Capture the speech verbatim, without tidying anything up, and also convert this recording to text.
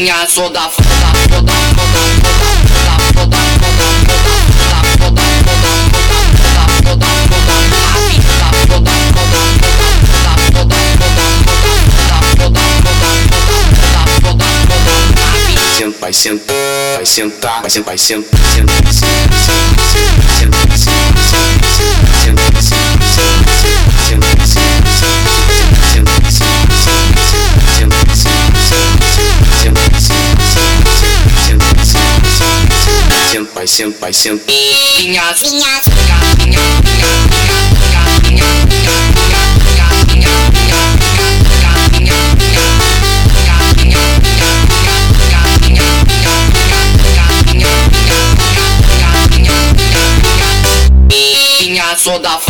Minha soda foda, foda, foda, foda, foda, foda, foda, foda, foda, foda, foda, vai sentar, vai sentar, vai sentar, vai sentar, vai sentar, vai sentar, minha, minha, minha, minha soda.